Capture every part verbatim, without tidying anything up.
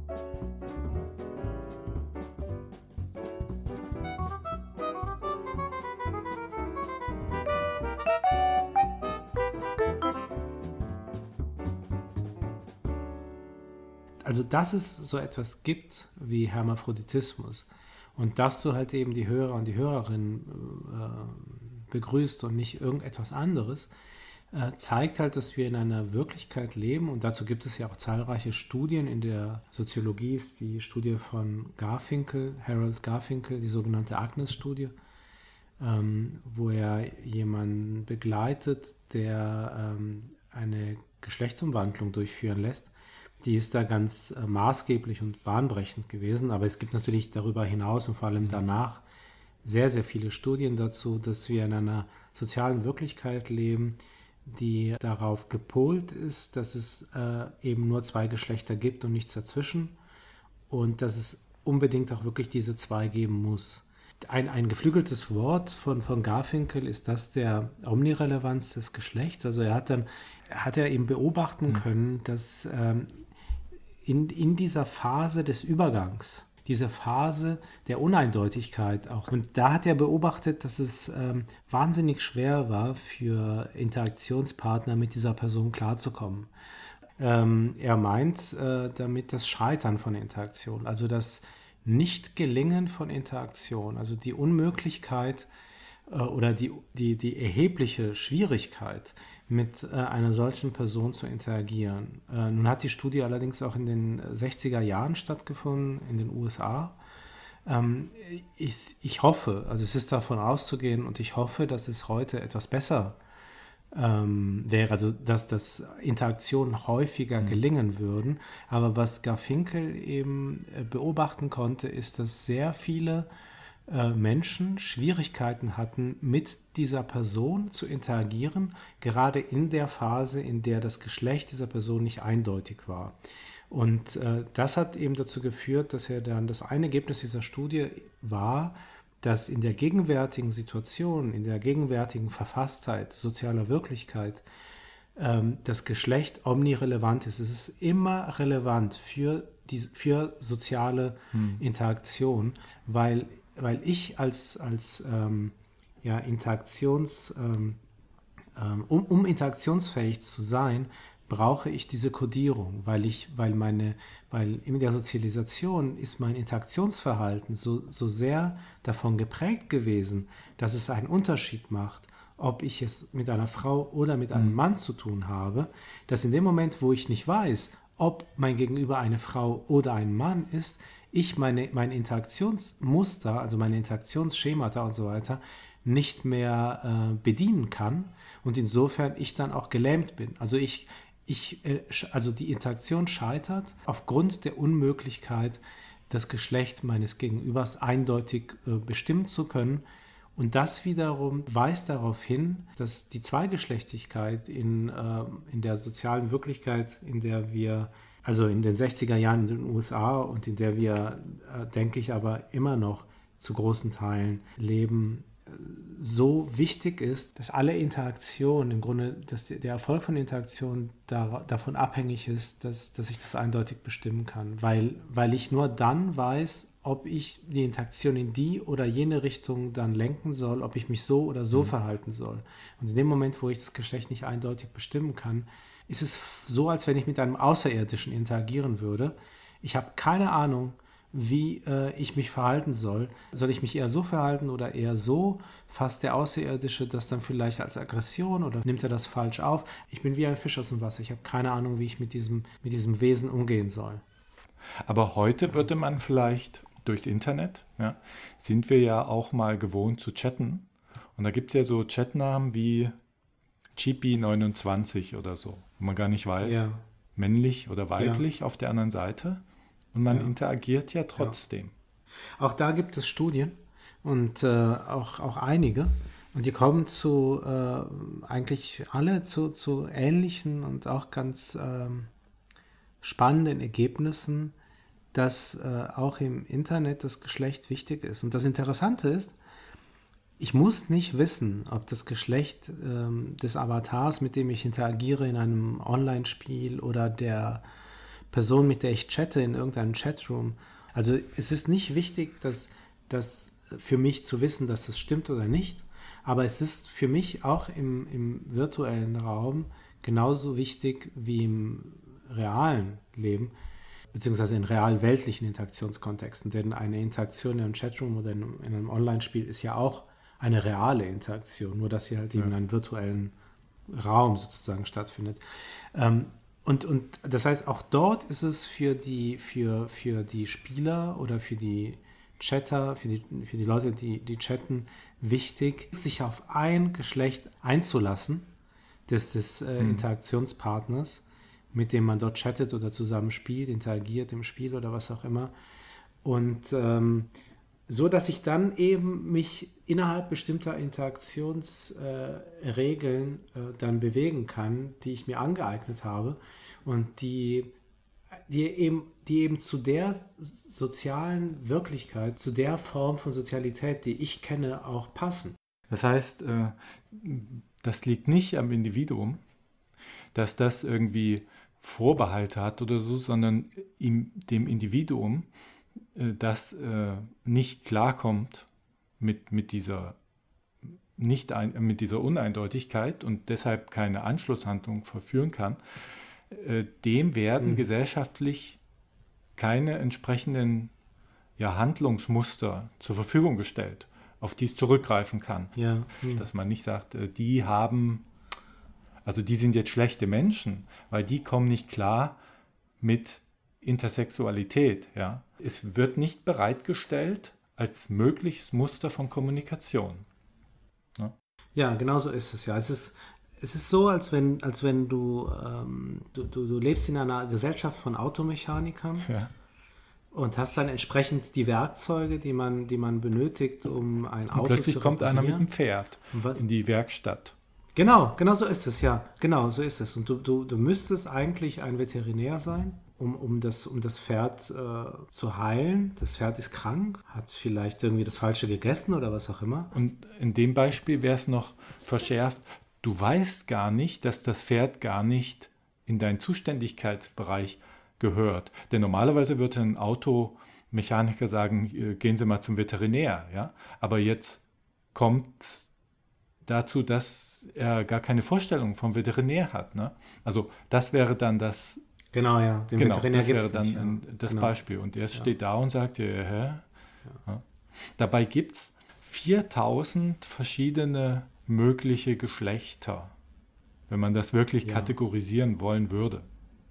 Also, dass es so etwas gibt wie Hermaphroditismus und dass du halt eben die Hörer und die Hörerinnen äh, begrüßt und nicht irgendetwas anderes, äh, zeigt halt, dass wir in einer Wirklichkeit leben, und dazu gibt es ja auch zahlreiche Studien. In der Soziologie ist die Studie von Garfinkel, Harold Garfinkel, die sogenannte Agnes-Studie, ähm, wo er jemanden begleitet, der ähm, eine Geschlechtsumwandlung durchführen lässt. Die ist da ganz äh, maßgeblich und bahnbrechend gewesen, aber es gibt natürlich darüber hinaus und vor allem danach sehr, sehr viele Studien dazu, dass wir in einer sozialen Wirklichkeit leben, die darauf gepolt ist, dass es äh, eben nur zwei Geschlechter gibt und nichts dazwischen, und dass es unbedingt auch wirklich diese zwei geben muss. Ein, ein geflügeltes Wort von, von Garfinkel ist das der Omnirelevanz des Geschlechts. Also er hat dann, hat er eben beobachten können, dass ähm, in, in dieser Phase des Übergangs, diese Phase der Uneindeutigkeit auch, und da hat er beobachtet, dass es ähm, wahnsinnig schwer war für Interaktionspartner mit dieser Person klarzukommen. Ähm, er meint äh, damit das Scheitern von Interaktion, also das Nicht-Gelingen von Interaktion, also die Unmöglichkeit äh, oder die, die, die erhebliche Schwierigkeit, mit äh, einer solchen Person zu interagieren. Äh, nun hat die Studie allerdings auch in den sechziger Jahren stattgefunden, in den U S A. Ähm, ich, ich hoffe, also es ist davon auszugehen, und ich hoffe, dass es heute etwas besser ähm, wäre, also dass das Interaktionen häufiger gelingen würden. Aber was Garfinkel eben äh, beobachten konnte, ist, dass sehr viele äh, Menschen Schwierigkeiten hatten, mit dieser Person zu interagieren, gerade in der Phase, in der das Geschlecht dieser Person nicht eindeutig war. Und äh, das hat eben dazu geführt, dass er dann, das eine Ergebnis dieser Studie war, dass in der gegenwärtigen Situation, in der gegenwärtigen Verfasstheit sozialer Wirklichkeit ähm, das Geschlecht omnirelevant ist. Es ist immer relevant für, die, für soziale hm. Interaktion, weil, weil ich als, als ähm, ja, Interaktions, ähm, um, um interaktionsfähig zu sein, brauche ich diese Kodierung, weil ich, weil meine, weil in der Sozialisation ist mein Interaktionsverhalten so, so sehr davon geprägt gewesen, dass es einen Unterschied macht, ob ich es mit einer Frau oder mit einem Mann zu tun habe, dass in dem Moment, wo ich nicht weiß, ob mein Gegenüber eine Frau oder ein Mann ist, ich meine, mein Interaktionsmuster, also meine Interaktionsschemata und so weiter, nicht mehr äh, bedienen kann, und insofern ich dann auch gelähmt bin. Also ich Ich, also die Interaktion scheitert aufgrund der Unmöglichkeit, das Geschlecht meines Gegenübers eindeutig äh, bestimmen zu können. Und das wiederum weist darauf hin, dass die Zweigeschlechtigkeit in, äh, in der sozialen Wirklichkeit, in der wir, also in den sechziger Jahren in den U S A und in der wir, äh, denke ich, aber immer noch zu großen Teilen leben, so wichtig ist, dass alle Interaktion, im Grunde, dass der Erfolg von Interaktion da, davon abhängig ist, dass, dass ich das eindeutig bestimmen kann, weil, weil ich nur dann weiß, ob ich die Interaktion in die oder jene Richtung dann lenken soll, ob ich mich so oder so mhm. verhalten soll. Und in dem Moment, wo ich das Geschlecht nicht eindeutig bestimmen kann, ist es so, als wenn ich mit einem Außerirdischen interagieren würde. Ich habe keine Ahnung, wie äh, ich mich verhalten soll. Soll ich mich eher so verhalten oder eher so? Fasst der Außerirdische das dann vielleicht als Aggression oder nimmt er das falsch auf? Ich bin wie ein Fisch aus dem Wasser. Ich habe keine Ahnung, wie ich mit diesem, mit diesem Wesen umgehen soll. Aber heute würde man vielleicht durchs Internet, ja, sind wir ja auch mal gewohnt zu chatten. Und da gibt es ja so Chatnamen wie Chippy neunundzwanzig oder so, wo man gar nicht weiß, ja. männlich oder weiblich ja. auf der anderen Seite. Und man ja. interagiert ja trotzdem. Ja. Auch da gibt es Studien und äh, auch, auch einige. Und die kommen zu, äh, eigentlich alle zu, zu ähnlichen und auch ganz äh, spannenden Ergebnissen, dass äh, auch im Internet das Geschlecht wichtig ist. Und das Interessante ist, ich muss nicht wissen, ob das Geschlecht äh, des Avatars, mit dem ich interagiere in einem Online-Spiel oder der Person, mit der ich chatte in irgendeinem Chatroom. Also es ist nicht wichtig, dass das für mich zu wissen, dass das stimmt oder nicht, aber es ist für mich auch im, im virtuellen Raum genauso wichtig wie im realen Leben, beziehungsweise in real-weltlichen Interaktionskontexten, denn eine Interaktion in einem Chatroom oder in, in einem Online-Spiel ist ja auch eine reale Interaktion, nur dass sie halt ja. eben in einem virtuellen Raum sozusagen stattfindet. Ähm, und, und das heißt, auch dort ist es für die, für, für die Spieler oder für die Chatter, für die, für die Leute, die, die chatten, wichtig, sich auf ein Geschlecht einzulassen, des, des äh, mhm. Interaktionspartners, mit dem man dort chattet oder zusammen spielt, interagiert im Spiel oder was auch immer. Und ähm, so, dass ich dann eben mich innerhalb bestimmter Interaktionsregeln äh, äh, dann bewegen kann, die ich mir angeeignet habe und die, die, eben, die eben zu der sozialen Wirklichkeit, zu der Form von Sozialität, die ich kenne, auch passen. Das heißt, äh, das liegt nicht am Individuum, dass das irgendwie Vorbehalte hat oder so, sondern ihm, dem Individuum, äh, das äh, nicht klarkommt mit, mit, dieser, nicht ein, mit dieser Uneindeutigkeit und deshalb keine Anschlusshandlung verführen kann, äh, dem werden mhm. gesellschaftlich keine entsprechenden ja, Handlungsmuster zur Verfügung gestellt, auf die es zurückgreifen kann. Ja. Mhm. Dass man nicht sagt, äh, die haben... Also die sind jetzt schlechte Menschen, weil die kommen nicht klar mit Intersexualität. Ja? Es wird nicht bereitgestellt als mögliches Muster von Kommunikation. Ja, ja, genau so ist es ja. Es ist, es ist so, als wenn, als wenn du, ähm, du, du, du lebst in einer Gesellschaft von Automechanikern ja. und hast dann entsprechend die Werkzeuge, die man, die man benötigt, um ein Auto und plötzlich zu kommt einer reparieren. mit dem Pferd in die Werkstatt. Genau, genau so ist es, ja. Genau, so ist es. Und du, du, du müsstest eigentlich ein Veterinär sein, um, um, das, um das Pferd äh, zu heilen. Das Pferd ist krank, hat vielleicht irgendwie das Falsche gegessen oder was auch immer. Und in dem Beispiel wäre es noch verschärft, du weißt gar nicht, dass das Pferd gar nicht in deinen Zuständigkeitsbereich gehört. Denn normalerweise würde ein Automechaniker sagen, gehen Sie mal zum Veterinär. Ja? Aber jetzt kommt dazu, dass er gar keine Vorstellung vom Veterinär hat. Ne? Also das wäre dann das, genau, ja, den genau, Veterinär das wäre gibt's dann nicht, ein, ja. das genau. Beispiel. Und er ja. steht da und sagt, ja, hä? Ja. Ja. Dabei gibt es viertausend verschiedene mögliche Geschlechter, wenn man das wirklich ja. kategorisieren wollen würde.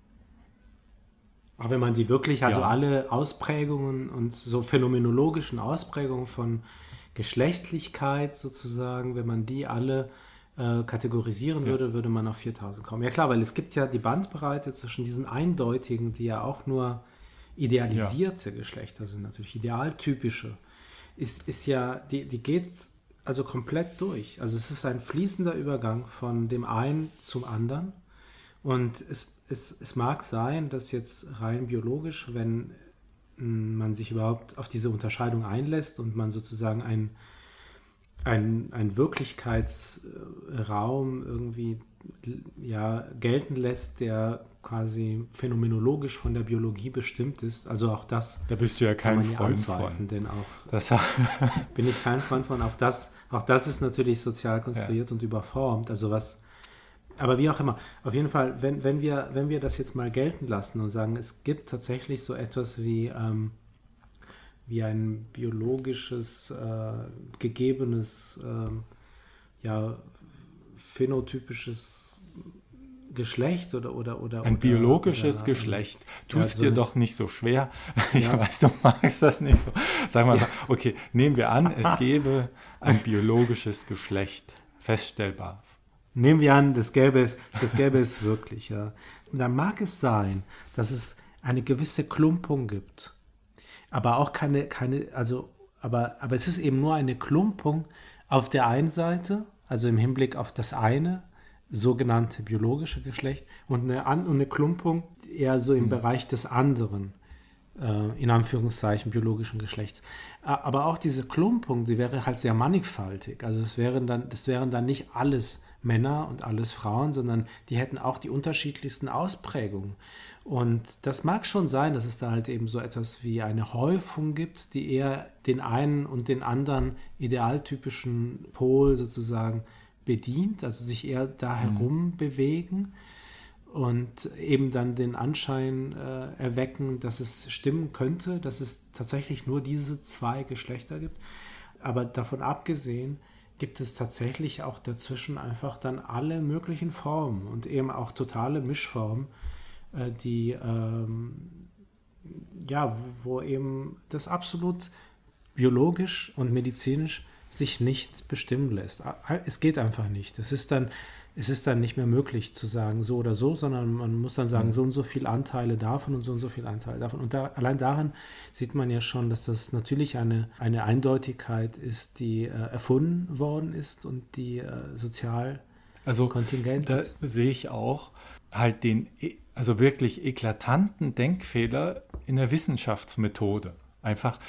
Aber wenn man die wirklich, also ja. alle Ausprägungen und so phänomenologischen Ausprägungen von Geschlechtlichkeit sozusagen, wenn man die alle äh, kategorisieren ja. würde, würde man auf viertausend kommen. Ja klar, weil es gibt ja die Bandbreite zwischen diesen eindeutigen, die ja auch nur idealisierte ja. Geschlechter sind, natürlich idealtypische, ist, ist ja, die, die geht also komplett durch. Also es ist ein fließender Übergang von dem einen zum anderen und es, es, es mag sein, dass jetzt rein biologisch, wenn man sich überhaupt auf diese Unterscheidung einlässt und man sozusagen ein, ein, ein Wirklichkeitsraum irgendwie ja, gelten lässt, der quasi phänomenologisch von der Biologie bestimmt ist. Also auch das da bist du ja kein kann man Freund anzweifeln, von. Denn auch das bin ich kein Freund von. Auch das, auch das ist natürlich sozial konstruiert ja. und überformt. Also was Aber wie auch immer, auf jeden Fall, wenn, wenn, wir, wenn wir das jetzt mal gelten lassen und sagen, es gibt tatsächlich so etwas wie, ähm, wie ein biologisches, äh, gegebenes, ähm, ja, phänotypisches Geschlecht oder... oder, oder ein oder, biologisches oder, Geschlecht. Tust ja, so dir eine, doch nicht so schwer. Ich ja. weiß, du magst das nicht so. Sag mal, ja. okay, nehmen wir an, es gäbe ein biologisches Geschlecht, feststellbar. Nehmen wir an, das gäbe es, das gäbe es wirklich, ja. Und dann mag es sein, dass es eine gewisse Klumpung gibt. Aber auch keine, keine, also, aber, aber es ist eben nur eine Klumpung auf der einen Seite, also im Hinblick auf das eine, sogenannte biologische Geschlecht, und eine, und eine Klumpung eher so im mhm. Bereich des anderen, äh, in Anführungszeichen, biologischen Geschlechts. Aber auch diese Klumpung, die wäre halt sehr mannigfaltig. Also es wären dann, das wären dann nicht alles Männer und alles Frauen, sondern die hätten auch die unterschiedlichsten Ausprägungen. Und das mag schon sein, dass es da halt eben so etwas wie eine Häufung gibt, die eher den einen und den anderen idealtypischen Pol sozusagen bedient, also sich eher da herum mhm. bewegen und eben dann den Anschein äh, erwecken, dass es stimmen könnte, dass es tatsächlich nur diese zwei Geschlechter gibt. Aber davon abgesehen gibt es tatsächlich auch dazwischen einfach dann alle möglichen Formen und eben auch totale Mischformen, äh, die ähm, ja, wo, wo eben das absolut biologisch und medizinisch sich nicht bestimmen lässt. Es geht einfach nicht. Es ist dann, es ist dann nicht mehr möglich zu sagen so oder so, sondern man muss dann sagen, so und so viele Anteile davon und so und so viele Anteile davon. Und da, allein daran sieht man ja schon, dass das natürlich eine, eine Eindeutigkeit ist, die äh, erfunden worden ist und die äh, sozial also, kontingent da ist. Sehe ich auch halt den, also wirklich eklatanten Denkfehler in der Wissenschaftsmethode. Einfach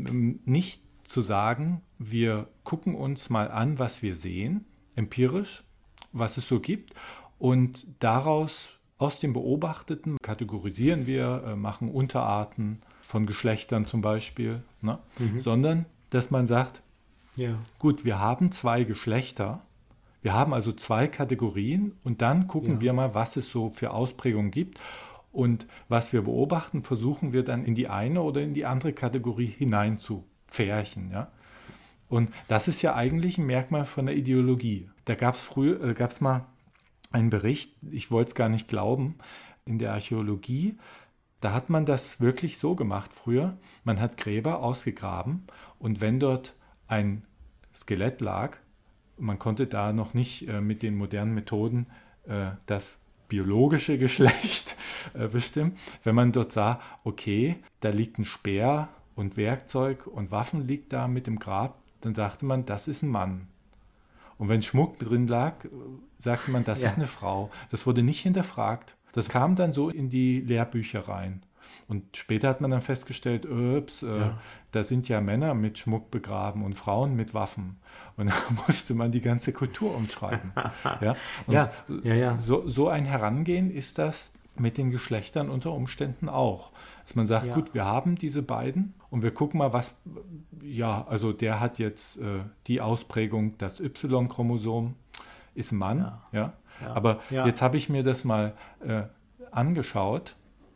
nicht zu sagen, wir gucken uns mal an, was wir sehen, empirisch, was es so gibt, und daraus, aus dem Beobachteten, kategorisieren wir, äh, machen Unterarten von Geschlechtern zum Beispiel, ne? Mhm. Sondern, dass man sagt, ja. Gut, wir haben zwei Geschlechter, wir haben also zwei Kategorien und dann gucken ja. wir mal, was es so für Ausprägungen gibt. Und was wir beobachten, versuchen wir dann in die eine oder in die andere Kategorie hinein zu pferchen. Ja? Und das ist ja eigentlich ein Merkmal von der Ideologie. Da gab es früher, äh, gab es mal einen Bericht, ich wollte es gar nicht glauben, in der Archäologie. Da hat man das wirklich so gemacht früher. Man hat Gräber ausgegraben und wenn dort ein Skelett lag, man konnte da noch nicht äh, mit den modernen Methoden äh, das biologische Geschlecht äh, bestimmen. Wenn man dort sah, okay, da liegt ein Speer und Werkzeug und Waffen liegt da mit dem Grab, dann sagte man, das ist ein Mann. Und wenn Schmuck drin lag, sagte man, das ja. ist eine Frau. Das wurde nicht hinterfragt. Das kam dann so in die Lehrbücher rein. Und später hat man dann festgestellt, ups, äh, ja. da sind ja Männer mit Schmuck begraben und Frauen mit Waffen. Und da musste man die ganze Kultur umschreiben. ja? Und ja. Ja, ja. So, so ein Herangehen ist das mit den Geschlechtern unter Umständen auch. Dass man sagt, ja. gut, wir haben diese beiden und wir gucken mal, was, ja, also der hat jetzt äh, die Ausprägung, das Y-Chromosom ist ein Mann. Ja. Ja? Ja. Aber ja. jetzt habe ich mir das mal äh, angeschaut.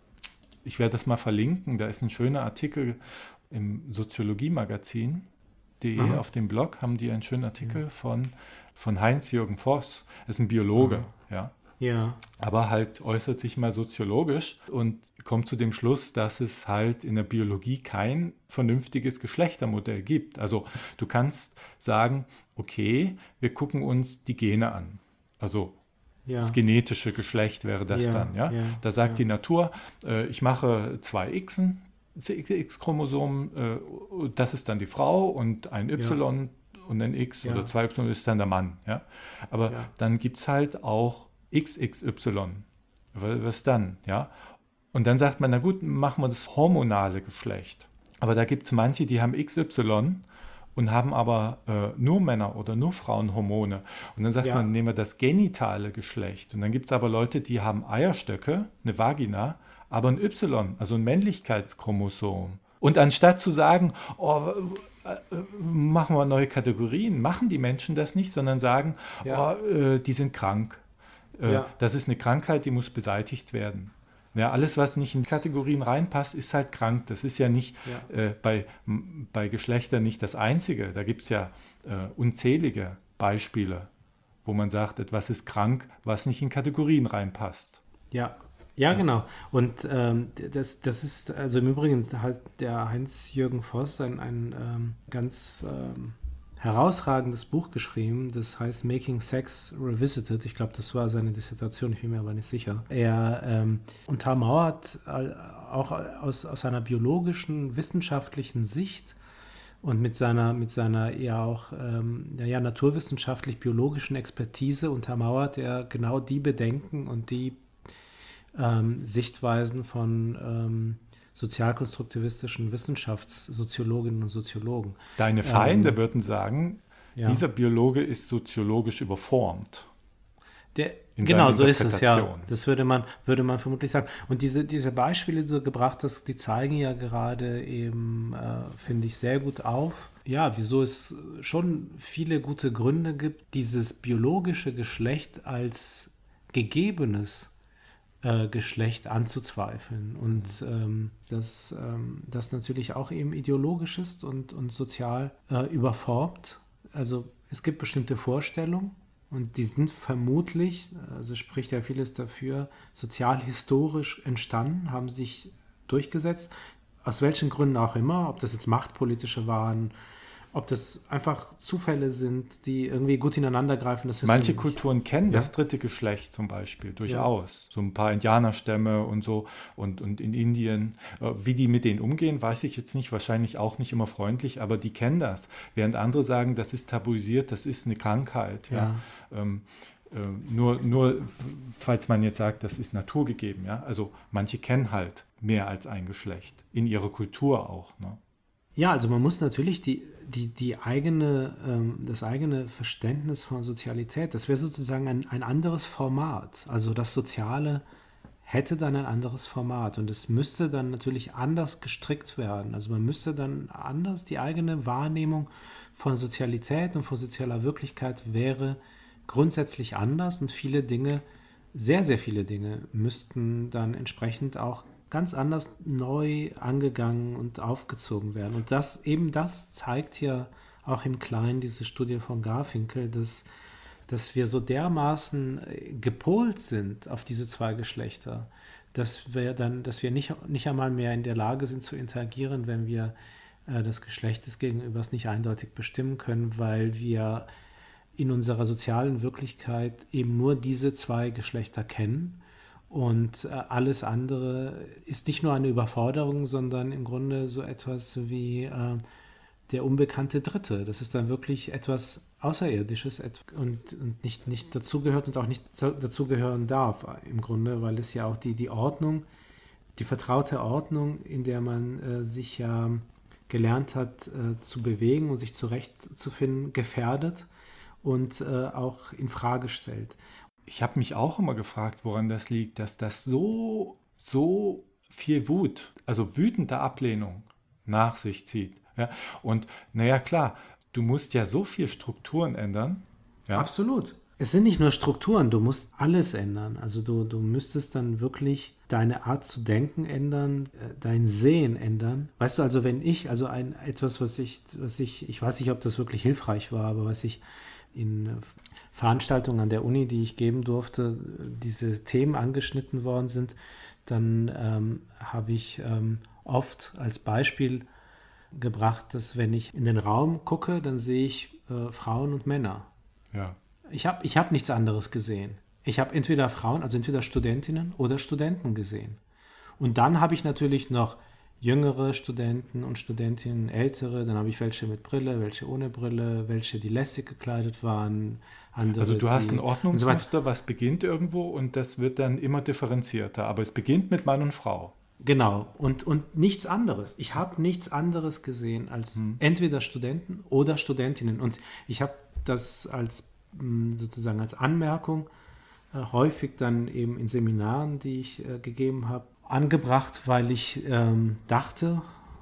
Ich werde das mal verlinken. Da ist ein schöner Artikel im Soziologie-Magazin punkt de mhm. auf dem Blog haben die einen schönen Artikel mhm. von, von Heinz-Jürgen Voss. Das ist ein Biologe, mhm. ja. Ja. Aber halt äußert sich mal soziologisch und kommt zu dem Schluss, dass es halt in der Biologie kein vernünftiges Geschlechtermodell gibt. Also du kannst sagen, okay, wir gucken uns die Gene an. Also ja. das genetische Geschlecht wäre das ja, dann. Ja? Ja, da sagt ja. die Natur, äh, ich mache zwei Xen, X-Chromosomen, äh, das ist dann die Frau und ein Y ja. und ein X ja. oder zwei Y ist dann der Mann. Ja? Aber ja. dann gibt es halt auch X X Y. Was dann? Ja? Und dann sagt man, na gut, machen wir das hormonale Geschlecht. Aber da gibt es manche, die haben X Y und haben aber äh, nur Männer oder nur Frauenhormone. Und dann sagt ja. man, nehmen wir das genitale Geschlecht. Und dann gibt es aber Leute, die haben Eierstöcke, eine Vagina, aber ein Y, also ein Männlichkeitschromosom. Und anstatt zu sagen, oh, äh, machen wir neue Kategorien, machen die Menschen das nicht, sondern sagen, ja. oh, äh, die sind krank. Äh, ja. Das ist eine Krankheit, die muss beseitigt werden. Ja, alles, was nicht in Kategorien reinpasst, ist halt krank. Das ist ja nicht ja. Äh, bei, bei Geschlechtern nicht das Einzige. Da gibt es ja äh, unzählige Beispiele, wo man sagt, etwas ist krank, was nicht in Kategorien reinpasst. Ja, ja, ja. genau. Und ähm, das, das ist, also im Übrigen hat der Heinz-Jürgen Voss ein, ein ähm, ganz ähm, herausragendes Buch geschrieben, das heißt Making Sex Revisited. Ich glaube, das war seine Dissertation, ich bin mir aber nicht sicher. Er ähm, untermauert auch aus, aus einer biologischen, wissenschaftlichen Sicht und mit seiner, mit seiner ja auch ähm, ja, naturwissenschaftlich-biologischen Expertise untermauert er genau die Bedenken und die ähm, Sichtweisen von ähm, sozialkonstruktivistischen Wissenschaftssoziologinnen und Soziologen. Deine Feinde ähm, würden sagen, ja. dieser Biologe ist soziologisch überformt. Der, in genau, seiner so ist es, ja. Interpretation. Das würde man, würde man vermutlich sagen. Und diese, diese Beispiele, die du gebracht hast, die zeigen ja gerade eben, äh, finde ich, sehr gut auf, ja, wieso es schon viele gute Gründe gibt, dieses biologische Geschlecht als gegebenes äh, Geschlecht anzuzweifeln. Und ähm, dass ähm, das natürlich auch eben ideologisch ist und, und sozial äh, überformt. Also es gibt bestimmte Vorstellungen, und die sind vermutlich, also spricht ja vieles dafür, sozialhistorisch entstanden, haben sich durchgesetzt, aus welchen Gründen auch immer, ob das jetzt machtpolitische waren, ob das einfach Zufälle sind, die irgendwie gut ineinander greifen. Das Manche wissen wir nicht. Kulturen kennen Ja. das dritte Geschlecht zum Beispiel durchaus. So ein paar Indianerstämme und so und, und in Indien. Äh, Wie die mit denen umgehen, weiß ich jetzt nicht. Wahrscheinlich auch nicht immer freundlich, aber die kennen das. Während andere sagen, das ist tabuisiert, das ist eine Krankheit. Ja. Ähm, äh, nur, nur, falls man jetzt sagt, das ist naturgegeben. Ja. Also manche kennen halt mehr als ein Geschlecht. In ihrer Kultur auch. Ne? Ja, also man muss natürlich die, die, die eigene, ähm, das eigene Verständnis von Sozialität, das wäre sozusagen ein, ein anderes Format. Also das Soziale hätte dann ein anderes Format und es müsste dann natürlich anders gestrickt werden. Also man müsste dann anders, die eigene Wahrnehmung von Sozialität und von sozialer Wirklichkeit wäre grundsätzlich anders und viele Dinge, sehr, sehr viele Dinge müssten dann entsprechend auch ganz anders neu angegangen und aufgezogen werden. Und das eben das zeigt ja auch im Kleinen diese Studie von Garfinkel, dass, dass wir so dermaßen gepolt sind auf diese zwei Geschlechter, dass wir dann, dass wir nicht, nicht einmal mehr in der Lage sind zu interagieren, wenn wir äh, das Geschlecht des Gegenübers nicht eindeutig bestimmen können, weil wir in unserer sozialen Wirklichkeit eben nur diese zwei Geschlechter kennen. Und äh, alles andere ist nicht nur eine Überforderung, sondern im Grunde so etwas wie äh, der unbekannte Dritte. Das ist dann wirklich etwas Außerirdisches et- und, und nicht, nicht dazugehört und auch nicht dazugehören darf im Grunde, weil es ja auch die, die Ordnung, die vertraute Ordnung, in der man äh, sich ja gelernt hat äh, zu bewegen und sich zurechtzufinden, gefährdet und äh, auch in Frage stellt. Ich habe mich auch immer gefragt, woran das liegt, dass das so, so viel Wut, also wütende Ablehnung nach sich zieht. Ja? Und naja, klar, du musst ja so viel Strukturen ändern. Ja? Absolut. Es sind nicht nur Strukturen, du musst alles ändern. Also du, du müsstest dann wirklich deine Art zu denken ändern, dein Sehen ändern. Weißt du, also wenn ich, also ein etwas, was ich, was ich, ich weiß nicht, ob das wirklich hilfreich war, aber was ich in Veranstaltungen an der Uni, die ich geben durfte, diese Themen angeschnitten worden sind, dann ähm, habe ich ähm, oft als Beispiel gebracht, dass wenn ich in den Raum gucke, dann sehe ich äh, Frauen und Männer. Ja. Ich habe ich hab nichts anderes gesehen. Ich habe entweder Frauen, also entweder Studentinnen oder Studenten gesehen. Und dann habe ich natürlich noch jüngere Studenten und Studentinnen, ältere, dann habe ich welche mit Brille, welche ohne Brille, welche, die lässig gekleidet waren, andere, Also du hast die, ein Ordnungsmuster, so was beginnt irgendwo und das wird dann immer differenzierter, aber es beginnt mit Mann und Frau. Genau, und, und nichts anderes. Ich habe nichts anderes gesehen als hm. entweder Studenten oder Studentinnen. Und ich habe das als sozusagen als Anmerkung äh, häufig dann eben in Seminaren, die ich äh, gegeben habe, angebracht, weil ich ähm, dachte,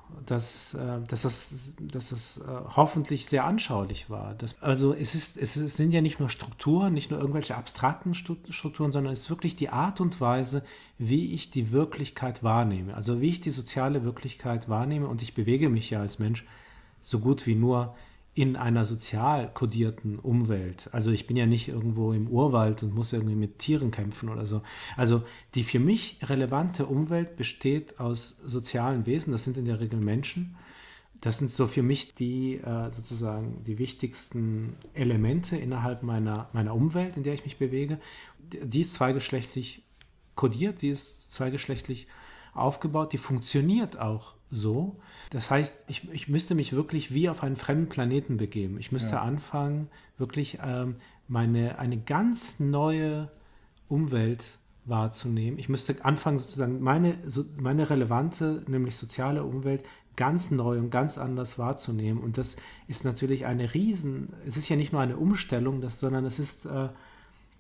dass, äh, dass das, dass das äh, hoffentlich sehr anschaulich war. Das, also es, ist, es, ist, es sind ja nicht nur Strukturen, nicht nur irgendwelche abstrakten Strukturen, sondern es ist wirklich die Art und Weise, wie ich die Wirklichkeit wahrnehme. Also wie ich die soziale Wirklichkeit wahrnehme, und ich bewege mich ja als Mensch so gut wie nur in einer sozial kodierten Umwelt. Also ich bin ja nicht irgendwo im Urwald und muss irgendwie mit Tieren kämpfen oder so. Also die für mich relevante Umwelt besteht aus sozialen Wesen. Das sind in der Regel Menschen. Das sind so für mich die äh, sozusagen die wichtigsten Elemente innerhalb meiner, meiner Umwelt, in der ich mich bewege. Die ist zweigeschlechtlich kodiert, die ist zweigeschlechtlich aufgebaut, die funktioniert auch so. Das heißt, ich, ich müsste mich wirklich wie auf einen fremden Planeten begeben. Ich müsste ja. anfangen, wirklich ähm, meine, eine ganz neue Umwelt wahrzunehmen. Ich müsste anfangen, sozusagen meine, so, meine relevante, nämlich soziale Umwelt ganz neu und ganz anders wahrzunehmen. Und das ist natürlich eine riesen, es ist ja nicht nur eine Umstellung, das, sondern es ist, äh,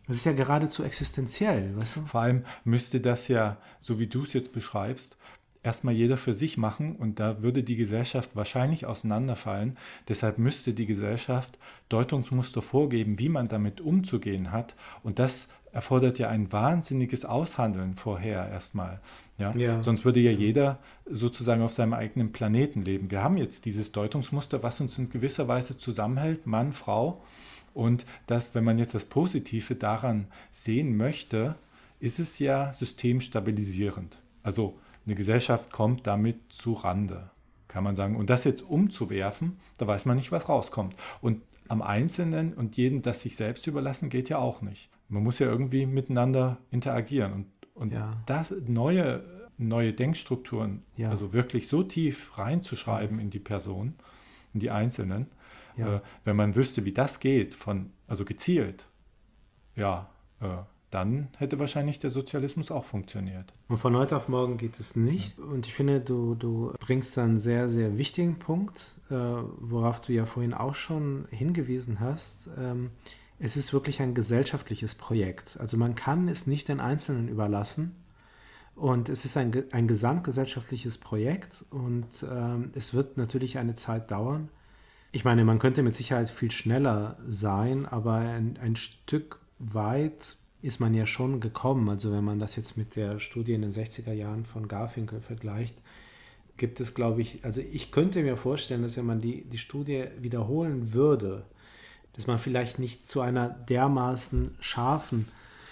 Das ist ja geradezu existenziell, weißt du? Vor allem müsste das ja, so wie du es jetzt beschreibst, erstmal jeder für sich machen und da würde die Gesellschaft wahrscheinlich auseinanderfallen. Deshalb müsste die Gesellschaft Deutungsmuster vorgeben, wie man damit umzugehen hat. Und das erfordert ja ein wahnsinniges Aushandeln vorher erstmal. Ja? Ja. Sonst würde ja jeder sozusagen auf seinem eigenen Planeten leben. Wir haben jetzt dieses Deutungsmuster, was uns in gewisser Weise zusammenhält, Mann, Frau. Und das, wenn man jetzt das Positive daran sehen möchte, ist es ja systemstabilisierend. Also eine Gesellschaft kommt damit zu Rande, kann man sagen. Und das jetzt umzuwerfen, da weiß man nicht, was rauskommt. Und am Einzelnen und jedem das sich selbst überlassen, geht ja auch nicht. Man muss ja irgendwie miteinander interagieren. Und, und Ja. das neue, neue Denkstrukturen, Ja. also wirklich so tief reinzuschreiben in die Person, in die Einzelnen, Ja. äh, wenn man wüsste, wie das geht, von, also gezielt, ja, äh, dann hätte wahrscheinlich der Sozialismus auch funktioniert. Und von heute auf morgen geht es nicht. Und ich finde, du, du bringst da einen sehr, sehr wichtigen Punkt, äh, worauf du ja vorhin auch schon hingewiesen hast. Ähm, es ist wirklich ein gesellschaftliches Projekt. Also man kann es nicht den Einzelnen überlassen. Und es ist ein, ein gesamtgesellschaftliches Projekt. Und ähm, es wird natürlich eine Zeit dauern. Ich meine, man könnte mit Sicherheit viel schneller sein, aber ein, ein Stück weit ist man ja schon gekommen. Also wenn man das jetzt mit der Studie in den sechziger Jahren von Garfinkel vergleicht, gibt es, glaube ich, also ich könnte mir vorstellen, dass wenn man die, die Studie wiederholen würde, dass man vielleicht nicht zu einer dermaßen scharfen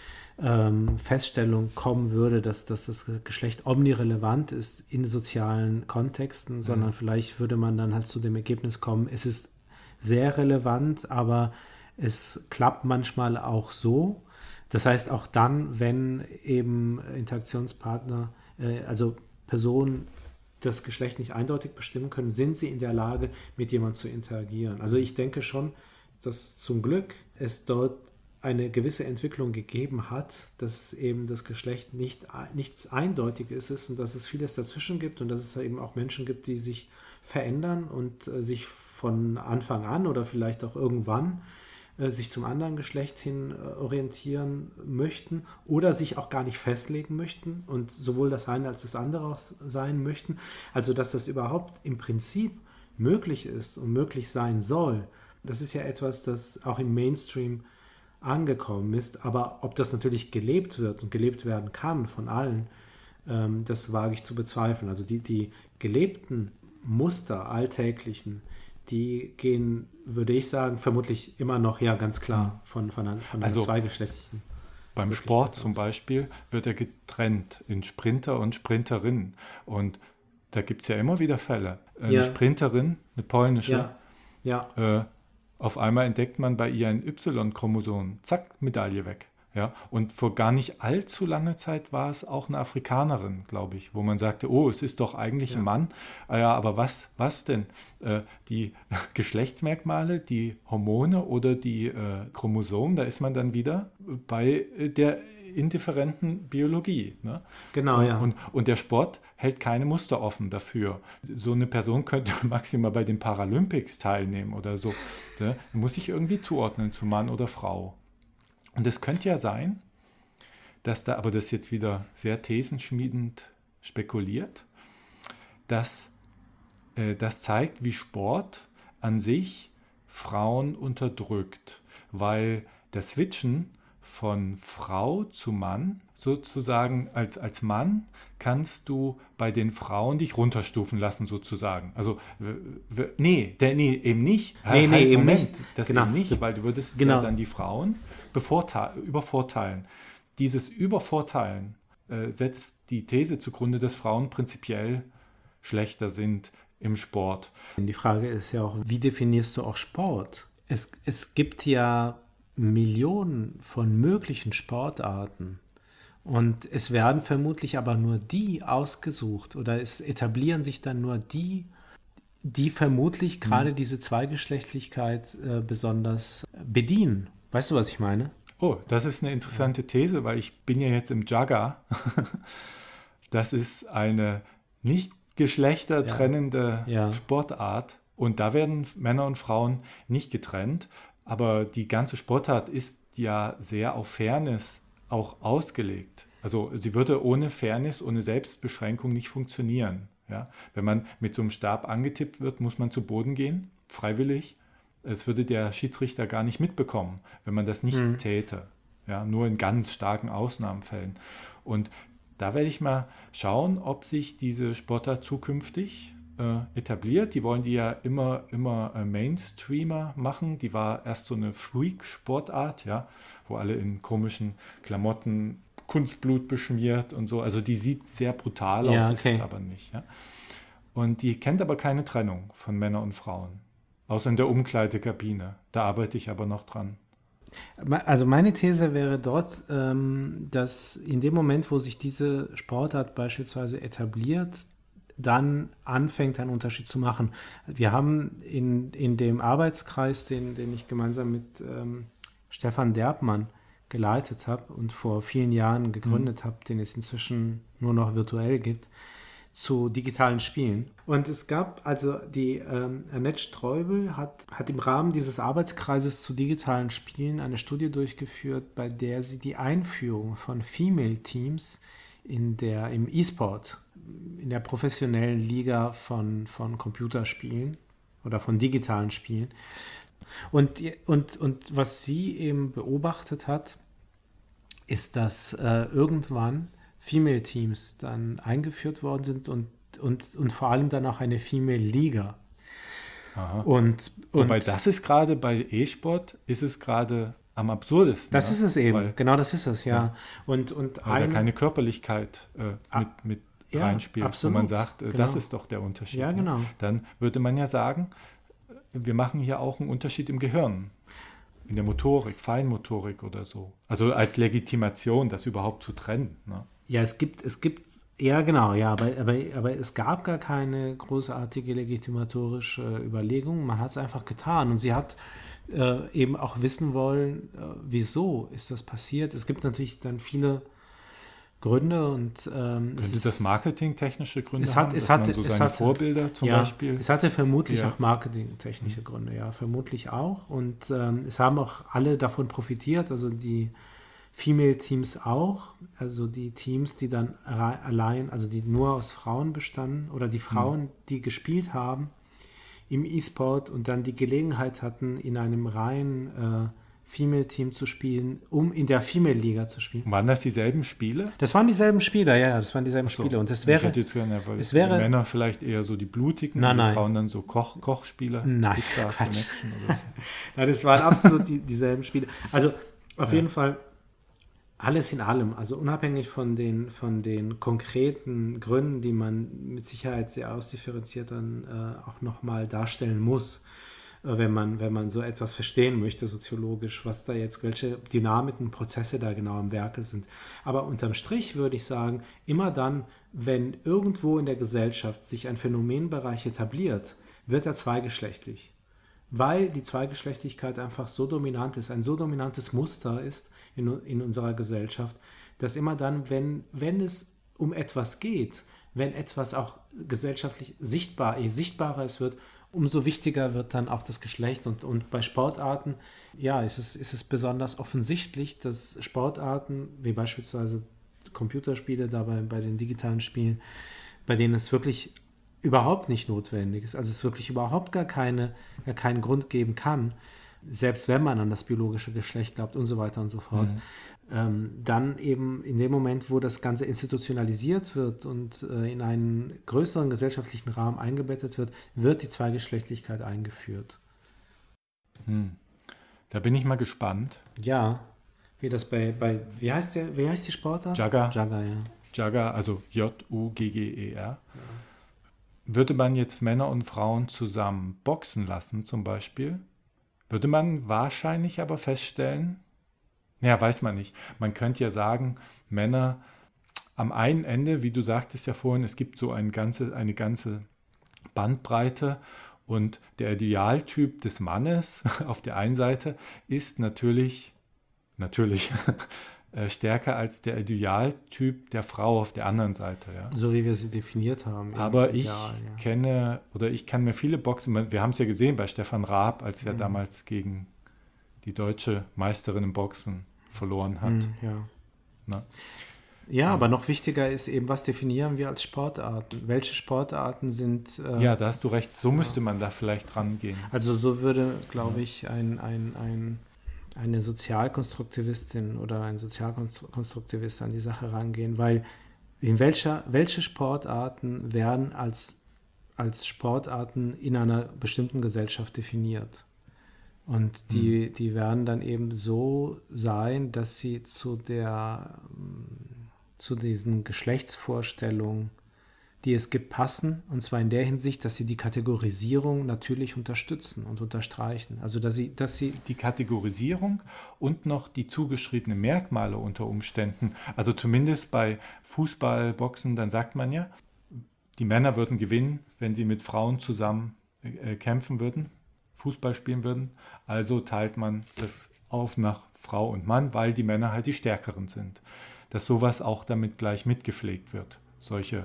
ähm, Feststellung kommen würde, dass, dass das Geschlecht omnirelevant ist in sozialen Kontexten, mhm. sondern vielleicht würde man dann halt zu dem Ergebnis kommen, es ist sehr relevant, aber es klappt manchmal auch so. Das heißt, auch dann, wenn eben Interaktionspartner, äh, also Personen das Geschlecht nicht eindeutig bestimmen können, sind sie in der Lage, mit jemandem zu interagieren. Also ich denke schon, dass zum Glück es dort eine gewisse Entwicklung gegeben hat, dass eben das Geschlecht nicht, nichts Eindeutiges ist und dass es vieles dazwischen gibt und dass es eben auch Menschen gibt, die sich verändern und äh, sich von Anfang an oder vielleicht auch irgendwann sich zum anderen Geschlecht hin orientieren möchten oder sich auch gar nicht festlegen möchten und sowohl das eine als das andere auch sein möchten. Also dass das überhaupt im Prinzip möglich ist und möglich sein soll, das ist ja etwas, das auch im Mainstream angekommen ist. Aber ob das natürlich gelebt wird und gelebt werden kann von allen, ähm, das wage ich zu bezweifeln. Also die, die gelebten Muster, alltäglichen, die gehen, würde ich sagen, vermutlich immer noch, ja, ganz klar von, von, einer, von einer also zweigeschlechtlichen. Beim Sport zum Beispiel wird er getrennt in Sprinter und Sprinterinnen. Und da gibt es ja immer wieder Fälle. Eine Ja. Sprinterin, eine polnische, Ja. Ja. Äh, auf einmal entdeckt man bei ihr ein Y-Chromosom. Zack, Medaille weg. Ja, und vor gar nicht allzu langer Zeit war es auch eine Afrikanerin, glaube ich, wo man sagte, oh, es ist doch eigentlich Ja. ein Mann. Ah ja, aber was, was denn? Äh, die Geschlechtsmerkmale, die Hormone oder die äh, Chromosomen, da ist man dann wieder bei äh, der indifferenten Biologie. Ne? Genau, ja. Und, und der Sport hält keine Muster offen dafür. So eine Person könnte maximal bei den Paralympics teilnehmen oder so. Ne? Muss sich irgendwie zuordnen zu Mann oder Frau. Und es könnte ja sein, dass da, aber das jetzt wieder sehr thesenschmiedend spekuliert, dass äh, das zeigt, wie Sport an sich Frauen unterdrückt, weil das Switchen von Frau zu Mann, sozusagen als, als Mann, kannst du bei den Frauen dich runterstufen lassen, sozusagen. Also, w, w, nee, der, nee, eben nicht. Nee, nee, halt, eben Moment, nicht. Das Genau. eben nicht, weil du würdest Genau. ja dann die Frauen bevorte- übervorteilen. Dieses Übervorteilen äh, setzt die These zugrunde, dass Frauen prinzipiell schlechter sind im Sport. Die Frage ist ja auch, wie definierst du auch Sport? Es, es gibt ja Millionen von möglichen Sportarten und es werden vermutlich aber nur die ausgesucht oder es etablieren sich dann nur die, die vermutlich gerade diese Zweigeschlechtlichkeit äh, besonders bedienen. Weißt du, was ich meine? Oh, das ist eine interessante These, weil ich bin ja jetzt im Jugger. Das ist eine nicht geschlechtertrennende Ja. Ja. Sportart und da werden Männer und Frauen nicht getrennt, aber die ganze Sportart ist ja sehr auf Fairness auch ausgelegt. Also sie würde ohne Fairness, ohne Selbstbeschränkung nicht funktionieren. Ja? Wenn man mit so einem Stab angetippt wird, muss man zu Boden gehen, freiwillig. Es würde der Schiedsrichter gar nicht mitbekommen, wenn man das nicht mhm. täte. Ja? Nur in ganz starken Ausnahmefällen. Und da werde ich mal schauen, ob sich diese Sportart zukünftig äh, etabliert. Die wollen die ja immer, immer äh, Mainstreamer machen. Die war erst so eine Freak-Sportart, ja, wo alle in komischen Klamotten Kunstblut beschmiert und so. Also die sieht sehr brutal aus, ja, okay. ist es aber nicht. Ja? Und die kennt aber keine Trennung von Männern und Frauen. Außer in der Umkleidekabine. Da arbeite ich aber noch dran. Also meine These wäre dort, ähm, dass in dem Moment, wo sich diese Sportart beispielsweise etabliert, dann anfängt, einen Unterschied zu machen. Wir haben in, in dem Arbeitskreis, den, den ich gemeinsam mit ähm, Stefan Derbmann geleitet habe und vor vielen Jahren gegründet mhm. habe, den es inzwischen nur noch virtuell gibt, zu digitalen Spielen. Und es gab also die ähm, Annette Streubel hat, hat im Rahmen dieses Arbeitskreises zu digitalen Spielen eine Studie durchgeführt, bei der sie die Einführung von Female Teams in der, im E-Sport, in der professionellen Liga von, von Computerspielen oder von digitalen Spielen. Und, und, und was sie eben beobachtet hat, ist, dass äh, irgendwann Female Teams dann eingeführt worden sind und, und, und vor allem dann auch eine Female Liga. Aha. Und, und Wobei das ist gerade bei E-Sport, ist es gerade am absurdesten. Das ja? ist es eben, Weil, genau das ist es, ja. ja. Und, und weil ein, da keine Körperlichkeit äh, mit, mit ja, reinspielt, absolut, wo man sagt, äh, genau. das ist doch der Unterschied. Ja, genau. Ne? Dann würde man ja sagen, wir machen hier auch einen Unterschied im Gehirn, in der Motorik, Feinmotorik oder so. Also als Legitimation, das überhaupt zu trennen. Ne? Ja, es gibt, es gibt, ja genau, ja, aber, aber, aber es gab gar keine großartige legitimatorische Überlegung. Man hat es einfach getan und sie hat äh, eben auch wissen wollen, äh, wieso ist das passiert. Es gibt natürlich dann viele Gründe und ähm, könnte es das marketingtechnische Gründe es hat, haben, es dass hatte, man so es seine hatte, Vorbilder zum ja, Beispiel? Es hatte vermutlich ja. auch marketingtechnische Gründe, ja, vermutlich auch. Und ähm, es haben auch alle davon profitiert, also die Female-Teams auch, also die Teams, die dann allein, also die nur aus Frauen bestanden oder die Frauen, die gespielt haben im E-Sport und dann die Gelegenheit hatten, in einem reinen äh, Female-Team zu spielen, um in der Female-Liga zu spielen. Waren das dieselben Spiele? Das waren dieselben Spieler, ja, das waren dieselben so. Spiele. Und das wäre, ich hätte jetzt gerne, weil es wäre, die Männer vielleicht eher so die blutigen, nein, und die nein. Frauen dann so Koch, Kochspieler. Nein, Pizza Quatsch. Oder so. Nein, das waren absolut die, dieselben Spiele. Also auf ja. jeden Fall alles in allem, also unabhängig von den, von den konkreten Gründen, die man mit Sicherheit sehr ausdifferenziert dann äh, auch nochmal darstellen muss, äh, wenn man, wenn man so etwas verstehen möchte, soziologisch, was da jetzt, welche Dynamiken, Prozesse da genau im Werke sind. Aber unterm Strich würde ich sagen, immer dann, wenn irgendwo in der Gesellschaft sich ein Phänomenbereich etabliert, wird er zweigeschlechtlich. Weil die Zweigeschlechtlichkeit einfach so dominant ist, ein so dominantes Muster ist in, in unserer Gesellschaft, dass immer dann, wenn, wenn es um etwas geht, wenn etwas auch gesellschaftlich sichtbar, je sichtbarer es wird, umso wichtiger wird dann auch das Geschlecht. Und, und bei Sportarten, ja, ist es, ist es besonders offensichtlich, dass Sportarten, wie beispielsweise Computerspiele, dabei bei den digitalen Spielen, bei denen es wirklich überhaupt nicht notwendig ist, also es wirklich überhaupt gar, keine, gar keinen Grund geben kann, selbst wenn man an das biologische Geschlecht glaubt und so weiter und so fort, mhm. ähm, dann eben in dem Moment, wo das Ganze institutionalisiert wird und äh, in einen größeren gesellschaftlichen Rahmen eingebettet wird, wird die Zweigeschlechtlichkeit eingeführt. Hm. Da bin ich mal gespannt. Ja, wie das bei, bei wie heißt der, wie heißt die Sportart? Jugger. Jugger, ja. Jugger, also J U G G E R. Ja. Würde man jetzt Männer und Frauen zusammen boxen lassen zum Beispiel, würde man wahrscheinlich aber feststellen, naja, weiß man nicht. Man könnte ja sagen, Männer am einen Ende, wie du sagtest ja vorhin, es gibt so ein ganze, eine ganze Bandbreite und der Idealtyp des Mannes auf der einen Seite ist natürlich, natürlich stärker als der Idealtyp der Frau auf der anderen Seite. Ja. So wie wir sie definiert haben. Aber ich Ideal, ja. kenne, oder ich kann mir viele Boxen, wir haben es ja gesehen bei Stefan Raab, als er mhm. damals gegen die deutsche Meisterin im Boxen verloren hat. Mhm, ja. Na? Ja, aber noch wichtiger ist eben, was definieren wir als Sportarten? Welche Sportarten sind... Äh, Ja, da hast du recht. So müsste man da vielleicht rangehen. Also so würde, glaube ich, ein, ein, ein, eine Sozialkonstruktivistin oder ein Sozialkonstruktivist an die Sache rangehen, weil in welcher, welche Sportarten werden als, als Sportarten in einer bestimmten Gesellschaft definiert? Und die, hm. die werden dann eben so sein, dass sie zu der... zu diesen Geschlechtsvorstellungen, die es gibt, passen. Und zwar in der Hinsicht, dass sie die Kategorisierung natürlich unterstützen und unterstreichen. Also dass sie, dass sie die Kategorisierung und noch die zugeschriebenen Merkmale unter Umständen. Also zumindest bei Fußball, Boxen, dann sagt man ja, die Männer würden gewinnen, wenn sie mit Frauen zusammen äh, kämpfen würden, Fußball spielen würden. Also teilt man das auf nach Frau und Mann, weil die Männer halt die Stärkeren sind. Dass sowas auch damit gleich mitgepflegt wird, solche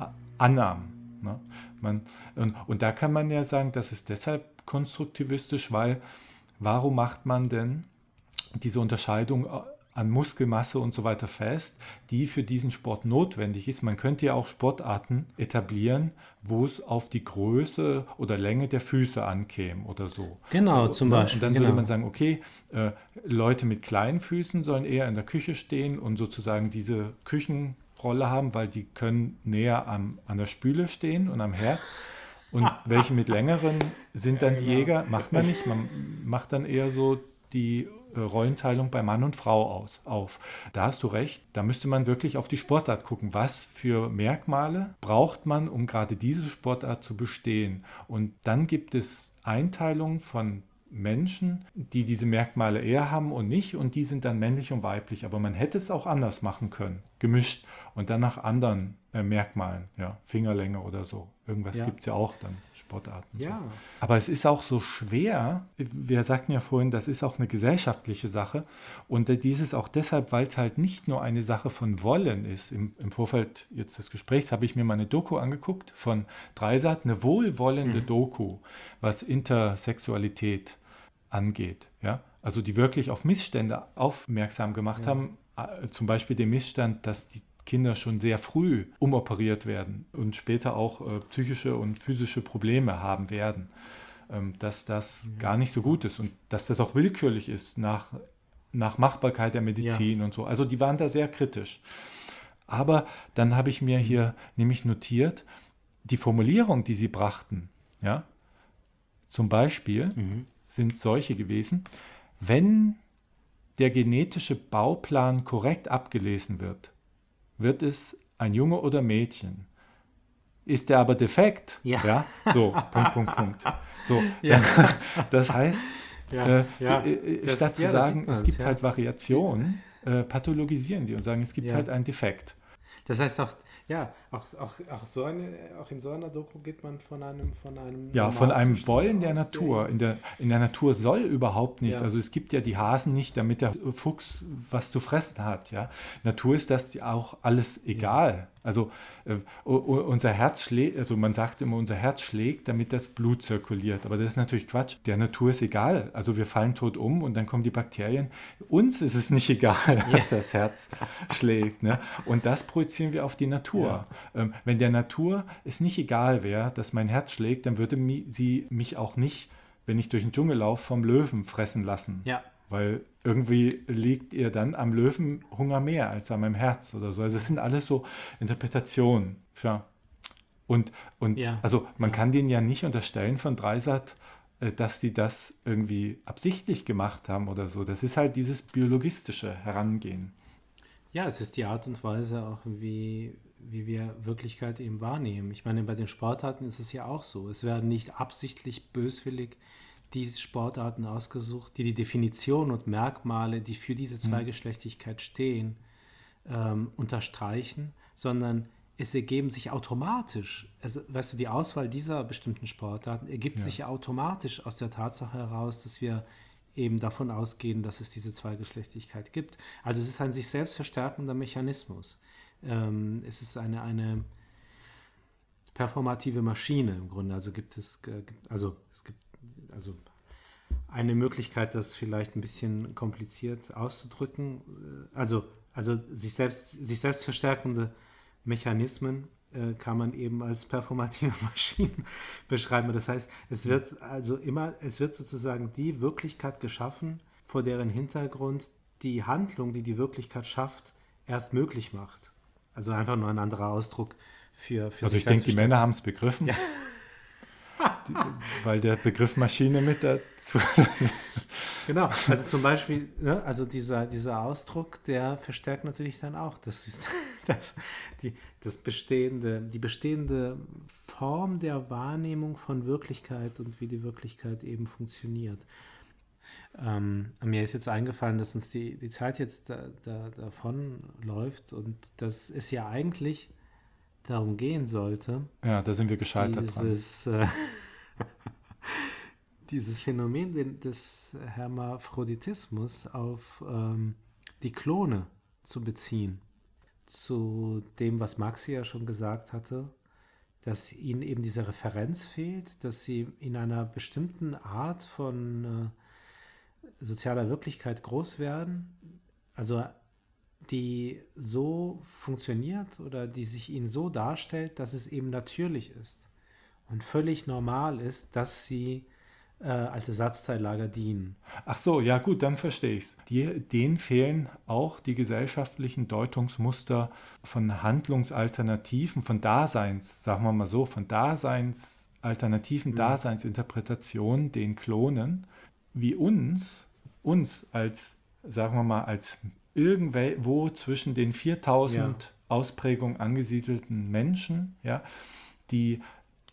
Annahmen. Ne? Man, und, und da kann man ja sagen, das ist deshalb konstruktivistisch, weil warum macht man denn diese Unterscheidung an Muskelmasse und so weiter fest, die für diesen Sport notwendig ist? Man könnte ja auch Sportarten etablieren, wo es auf die Größe oder Länge der Füße ankäme oder so. Genau, und, zum Beispiel. Und dann genau. würde man sagen, okay, äh, Leute mit kleinen Füßen sollen eher in der Küche stehen und sozusagen diese Küchenrolle haben, weil die können näher am, an der Spüle stehen und am Herd. Und welche mit längeren sind dann die Jäger? Macht man nicht. Man macht dann eher so die Rollenteilung bei Mann und Frau aus, auf. Da hast du recht, da müsste man wirklich auf die Sportart gucken. Was für Merkmale braucht man, um gerade diese Sportart zu bestehen? Und dann gibt es Einteilungen von Menschen, die diese Merkmale eher haben und nicht, und die sind dann männlich und weiblich. Aber man hätte es auch anders machen können, gemischt und dann nach anderen äh, Merkmalen, ja, Fingerlänge oder so. Irgendwas Ja. gibt es ja auch dann, Sportarten. Ja. So. Aber es ist auch so schwer, wir sagten ja vorhin, das ist auch eine gesellschaftliche Sache, und dieses auch deshalb, weil es halt nicht nur eine Sache von Wollen ist. Im, im Vorfeld jetzt des Gesprächs habe ich mir mal eine Doku angeguckt von Dreisat, eine wohlwollende mhm. Doku, was Intersexualität angeht, ja, also die wirklich auf Missstände aufmerksam gemacht ja. haben, zum Beispiel den Missstand, dass die Kinder schon sehr früh umoperiert werden und später auch äh, psychische und physische Probleme haben werden, ähm, dass das ja. gar nicht so gut ist und dass das auch willkürlich ist nach, nach Machbarkeit der Medizin ja. und so. Also die waren da sehr kritisch. Aber dann habe ich mir hier nämlich notiert, die Formulierung, die sie brachten, ja, zum Beispiel mhm. sind solche gewesen, wenn der genetische Bauplan korrekt abgelesen wird, wird es ein Junge oder Mädchen. Ist der aber defekt? Ja. ja? So, Punkt, Punkt, Punkt. So, ja. dann, das heißt, ja, äh, ja. Äh, Das, statt zu ja, sagen, es gibt ja. halt Variationen, äh, pathologisieren die und sagen, es gibt ja. halt einen Defekt. Das heißt auch, ja, auch, auch, auch, so eine, auch in so einer Doku geht man von einem von einem Ja, von einem Wollen der Natur. In der, in der Natur soll überhaupt nichts. Ja. Also es gibt ja die Hasen nicht, damit der Fuchs was zu fressen hat. Ja? Natur ist das auch alles egal. Ja. Also äh, unser Herz schlägt, also man sagt immer, unser Herz schlägt, damit das Blut zirkuliert. Aber das ist natürlich Quatsch. Der Natur ist egal. Also wir fallen tot um und dann kommen die Bakterien. Uns ist es nicht egal, dass ja. das Herz schlägt. Ne? Und das projizieren wir auf die Natur. Ja. Ähm, wenn der Natur es nicht egal wäre, dass mein Herz schlägt, dann würde mi- sie mich auch nicht, wenn ich durch den Dschungel laufe, vom Löwen fressen lassen. Ja. Weil irgendwie liegt ihr dann am Löwen Hunger mehr als an meinem Herz oder so. Also es sind alles so Interpretationen. Ja. Und, und ja. also man ja. kann denen ja nicht unterstellen von Dreisat, dass sie das irgendwie absichtlich gemacht haben oder so. Das ist halt dieses biologistische Herangehen. Ja, es ist die Art und Weise auch, wie, wie wir Wirklichkeit eben wahrnehmen. Ich meine, bei den Sportarten ist es ja auch so. Es werden nicht absichtlich böswillig die Sportarten ausgesucht, die die Definition und Merkmale, die für diese Zweigeschlechtigkeit stehen, ähm, unterstreichen, sondern es ergeben sich automatisch, also, weißt du, die Auswahl dieser bestimmten Sportarten ergibt ja. sich ja automatisch aus der Tatsache heraus, dass wir eben davon ausgehen, dass es diese Zweigeschlechtigkeit gibt. Also es ist ein sich selbst verstärkender Mechanismus. Ähm, es ist eine, eine performative Maschine im Grunde. Also gibt es, also es gibt, also eine Möglichkeit, das vielleicht ein bisschen kompliziert auszudrücken. Also, also sich selbst, sich selbst verstärkende Mechanismen äh, kann man eben als performative Maschinen beschreiben. Das heißt, es wird also immer, es wird sozusagen die Wirklichkeit geschaffen, vor deren Hintergrund die Handlung, die die Wirklichkeit schafft, erst möglich macht. Also einfach nur ein anderer Ausdruck für, für Also ich denke, die Männer haben es begriffen, ja. die, weil der Begriff Maschine mit dazu... Genau, also zum Beispiel, ne, also dieser, dieser Ausdruck, der verstärkt natürlich dann auch, das ist das, die, das bestehende, die bestehende Form der Wahrnehmung von Wirklichkeit und wie die Wirklichkeit eben funktioniert. Ähm, mir ist jetzt eingefallen, dass uns die, die Zeit jetzt da, da, davon läuft und dass es ja eigentlich darum gehen sollte. Ja, da sind wir gescheitert dieses, dran. Äh, dieses Phänomen des Hermaphroditismus auf ähm, die Klone zu beziehen. Zu dem, was Maxi ja schon gesagt hatte, dass ihnen eben diese Referenz fehlt, dass sie in einer bestimmten Art von äh, sozialer Wirklichkeit groß werden, also die so funktioniert oder die sich ihnen so darstellt, dass es eben natürlich ist und völlig normal ist, dass sie äh, als Ersatzteillager dienen. Ach so, ja gut, dann verstehe ich es. Denen fehlen auch die gesellschaftlichen Deutungsmuster von Handlungsalternativen, von Daseins, sagen wir mal so, von Daseins, alternativen mhm. Daseinsinterpretationen, den Klonen, wie uns, uns als, sagen wir mal, als irgendwo zwischen den viertausend ja. Ausprägungen angesiedelten Menschen, ja, die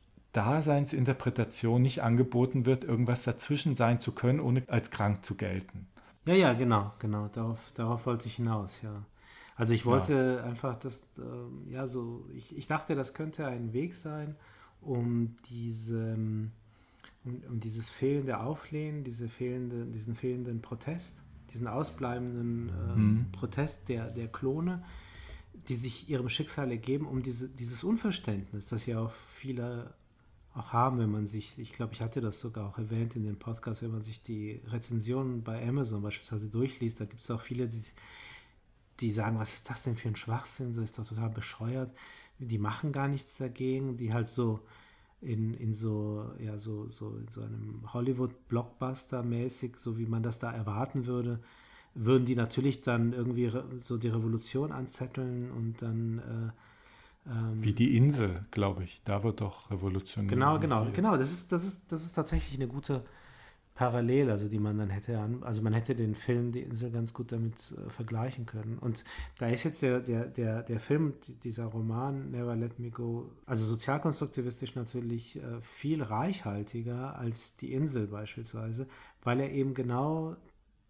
Daseinsinterpretation nicht angeboten wird, irgendwas dazwischen sein zu können, ohne als krank zu gelten. Ja, ja, genau, genau, darauf, darauf wollte ich hinaus, ja. Also ich wollte ja. einfach, das, äh, ja, so, ich, ich dachte, das könnte ein Weg sein, um diese, um, um dieses fehlende Auflehnen, diese fehlende, diesen fehlenden Protest, diesen ausbleibenden äh, mhm. Protest der, der Klone, die sich ihrem Schicksal ergeben, um diese, dieses Unverständnis, das ja auch viele auch haben, wenn man sich, ich glaube, ich hatte das sogar auch erwähnt in dem Podcast, wenn man sich die Rezensionen bei Amazon beispielsweise durchliest, da gibt es auch viele, die, die sagen, was ist das denn für ein Schwachsinn, so ist doch total bescheuert, die machen gar nichts dagegen, die halt so in, in so, ja, so, so, in so einem Hollywood-Blockbuster-mäßig, so wie man das da erwarten würde, würden die natürlich dann irgendwie so die Revolution anzetteln und dann äh, Wie die Insel, glaube ich. Da wird doch revolutioniert. Genau, genau, genau. Das ist, das ist, das ist tatsächlich eine gute Parallele, also die man dann hätte an, also man hätte den Film Die Insel ganz gut damit äh, vergleichen können. Und da ist jetzt der, der, der, der Film, dieser Roman Never Let Me Go, also sozialkonstruktivistisch natürlich äh, viel reichhaltiger als Die Insel beispielsweise, weil er eben genau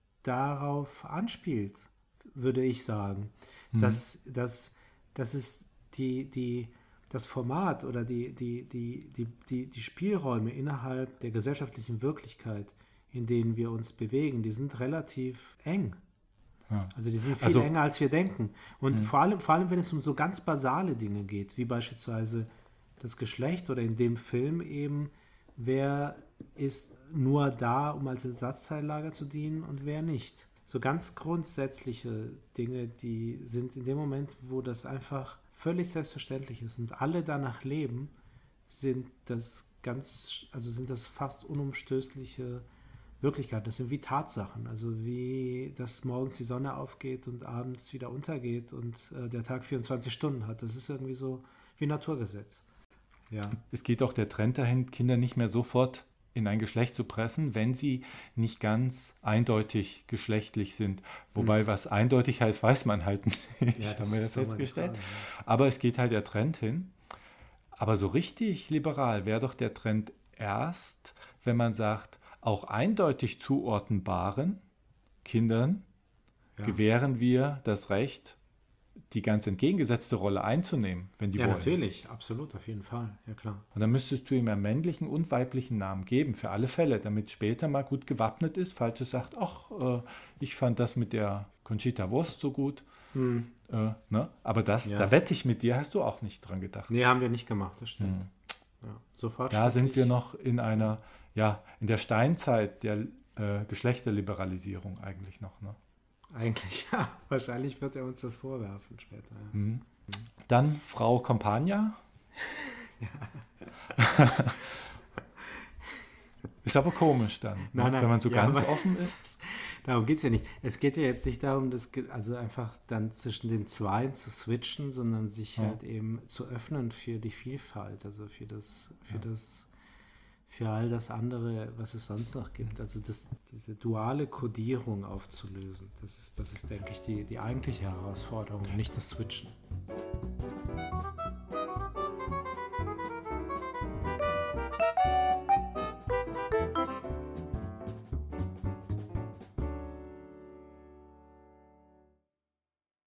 darauf anspielt, würde ich sagen, mhm. dass, dass, dass es Die, die, das Format oder die, die, die, die, die, die Spielräume innerhalb der gesellschaftlichen Wirklichkeit, in denen wir uns bewegen, die sind relativ eng. Ja. Also die sind viel also, enger, als wir denken. Und vor allem, vor allem, wenn es um so ganz basale Dinge geht, wie beispielsweise das Geschlecht oder in dem Film eben, wer ist nur da, um als Ersatzteillager zu dienen und wer nicht. So ganz grundsätzliche Dinge, die sind in dem Moment, wo das einfach völlig selbstverständlich ist und alle danach leben, sind das ganz, also sind das fast unumstößliche Wirklichkeiten. Das sind wie Tatsachen, also wie, dass morgens die Sonne aufgeht und abends wieder untergeht und äh, der Tag vierundzwanzig Stunden hat. Das ist irgendwie so wie Naturgesetz. Ja. Es geht auch der Trend dahin, Kinder nicht mehr sofort in ein Geschlecht zu pressen, wenn sie nicht ganz eindeutig geschlechtlich sind. Wobei, mhm. was eindeutig heißt, weiß man halt nicht. Ja, das haben wir das festgestellt. Frage, ja. Aber es geht halt der Trend hin. Aber so richtig liberal wäre doch der Trend erst, wenn man sagt, auch eindeutig zuordnenbaren Kindern ja. gewähren wir das Recht, die ganz entgegengesetzte Rolle einzunehmen, wenn die ja, wollen. Ja, natürlich, absolut, auf jeden Fall, ja klar. Und dann müsstest du ihm einen männlichen und weiblichen Namen geben, für alle Fälle, damit später mal gut gewappnet ist, falls es sagt, ach, äh, ich fand das mit der Conchita Wurst so gut. Hm. Äh, ne? Aber das, ja. da wette ich mit dir, hast du auch nicht dran gedacht. Nee, haben wir nicht gemacht, das stimmt. Hm. Ja, sofort da sind wir noch in einer, ja, in der Steinzeit der äh, Geschlechterliberalisierung eigentlich noch. Ne? Eigentlich, ja. Wahrscheinlich wird er uns das vorwerfen später. Ja. Mhm. Dann Frau Compagna. Ist aber komisch dann, Nein, ne? nein, wenn man so ja, ganz aber- offen ist. Darum geht es ja nicht. Es geht ja jetzt nicht darum, das, ge- also einfach dann zwischen den Zweien zu switchen, sondern sich Ja. halt eben zu öffnen für die Vielfalt, also für das, für Ja. das, für all das andere, was es sonst noch gibt. Also das, diese duale Kodierung aufzulösen, das ist, das ist, denke ich, die, die eigentliche Herausforderung, nicht das Switchen.